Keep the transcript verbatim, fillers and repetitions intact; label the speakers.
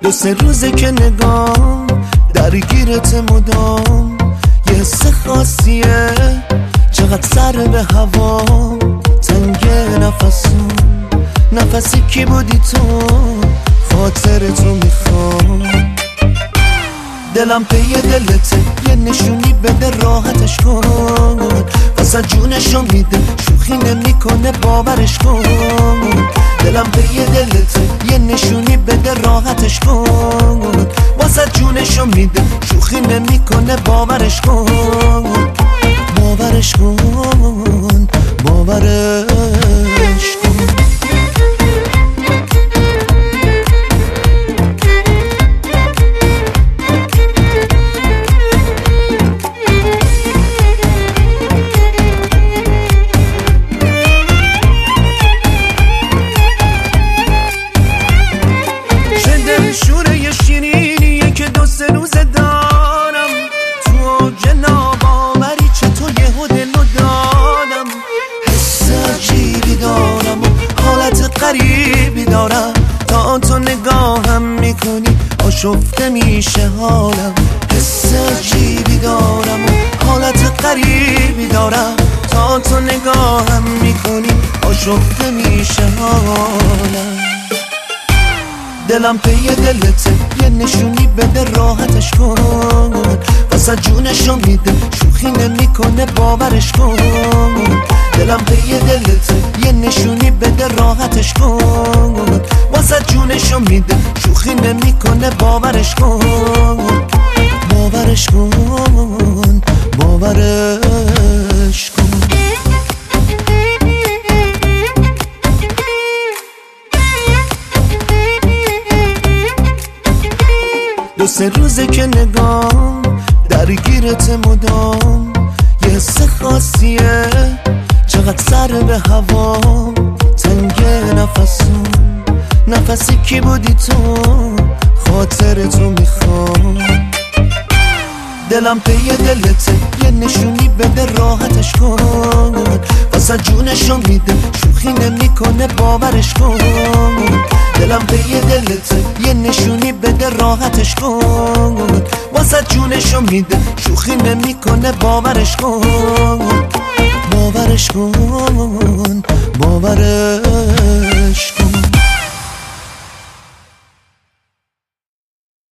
Speaker 1: دو سه روزه که نگام درگیرت مدام، یه حس خاصیه چقدر سر به هوا، تنگ نفسم نفسی کی بودی تو، خاطر تو میخوام. دلم پی دلته یه نشونی بده راحتش کن، واسه جونشو میده شوخی نمیکنه باورش کن. دلم پی دلته یه نشونی بده راحتش کن، واسه جونشو میده شوخی نمیکنه باورش کن. باورش کن باورش کن. شوره یه شیرینیه که دو سه روزه دارم، تو جناب آوری چطور یهو دلو دادم. حس عجیبی دارم و حالت غریبی دارم، تا تو نگاهم میکنی آشفته میشه حالم. حس عجیبی دارم و حالت غریبی دارم، تا تو نگاهم میکنی آشفته میشه حالم. دلم پی دلته یه نشونی بده راحتش کن، واسه جونشو میده شوخی نمیکنه باورش کن. دلم پی دلته یه نشونی بده راحتش کن، واسه جونشو میده شوخی نمیکنه باورش کن. باورش کن باورش کن. دو سه روزه که نگام درگیرت مدام، یه حس خاصیه چقدر سر به هوا، تنگ نفسم نفسی کی بودی تو، خاطر تو میخوام. دلم پی دلته یه نشونی بده راحتش کن، واسه جونشو میده شوخی نمیکنه باورش کن. دلم پی دلته یه نشونی بده راحتش کن، واسه جونشو میده شوخی نمیکنه باورش کن. باورش کن باورش